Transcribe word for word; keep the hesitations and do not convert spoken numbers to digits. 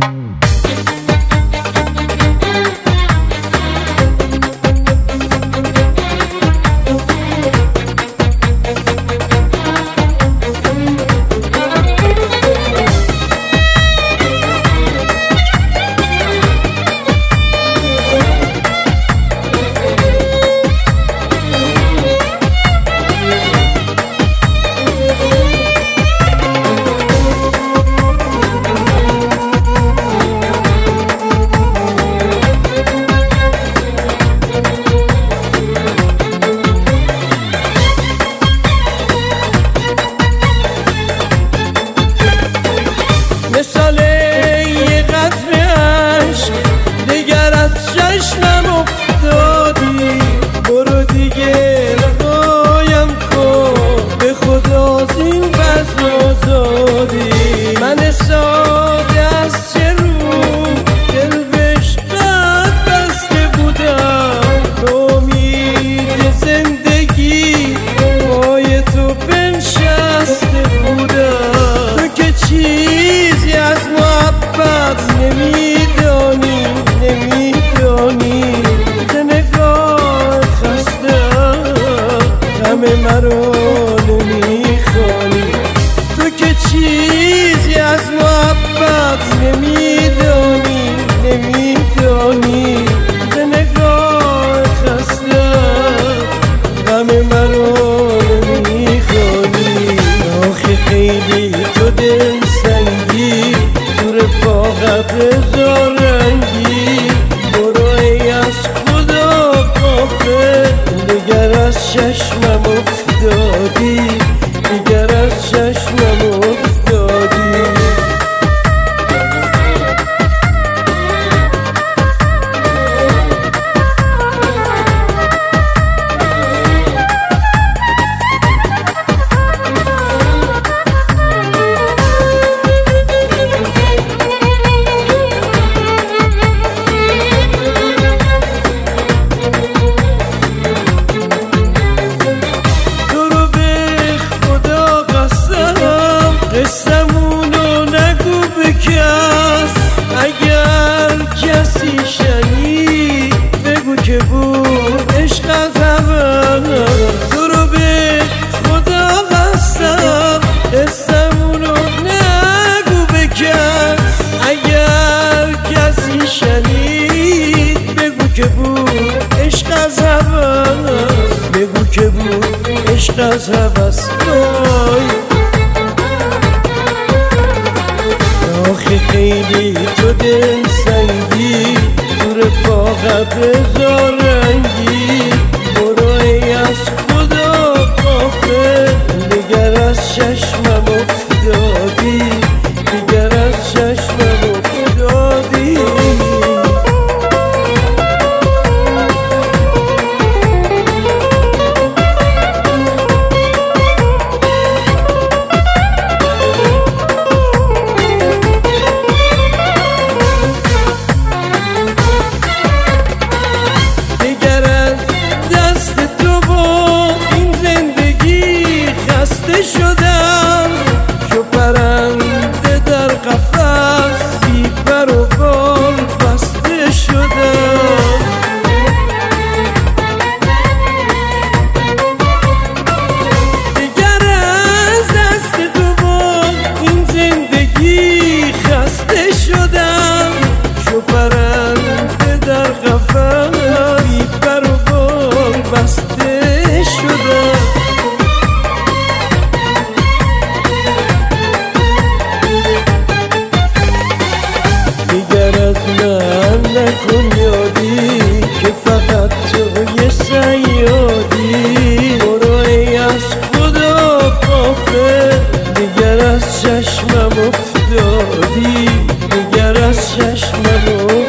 مثال یه قطره عشق دیگر از چشمم افتادی، برو دیگه رهایم کن، به خدا از این بزم آزادی. من ساده از چه رو دل به عشقت بسته بودم، به امید زندگی پای تو بنشسته بودم. تو که چیزی از محبت نمیدانی نمیدانی، ز نگاه خسته‌ام غم مرا نمیخوانی. تو که چیزی از محبت نمیدانی نمیدانی، ز نگاه خسته‌ام غم مرا نمیخوانی. آخه خیلی تو دل سنگی، دور پا قبر زارنگی، برو ای از خدا غافل، دیگر از چشمم افتادی، دیگر از چشمم افتادی. قصه‌مونو نگو به کس، اگر کسی شنید بگو که بود عشق از اول. تو رو به خدا قسم، قصه‌مونو نگو به کس، اگر کسی شنید بگو که بود عشق از اول، بگو که بود عشق از اول. آخه خیلی تو دل سنگی، دور پا قبر زارنگی، برو ای از خدا غافل، دیگر از چشمم افتادی، دیگر از چشمم افتادی. شدم چو پرنده در قفس، بی پر و بال بسته شدم. دیگر از دست تو با این زندگی خسته شدم، چو پرنده در قفس، بی پر و بال بسته شدم. نکن یادی که فقط تو یه صیادی، برو ای از خدا غافل، دیگر از چشمم افتادی، دیگر از چشمم افتادی.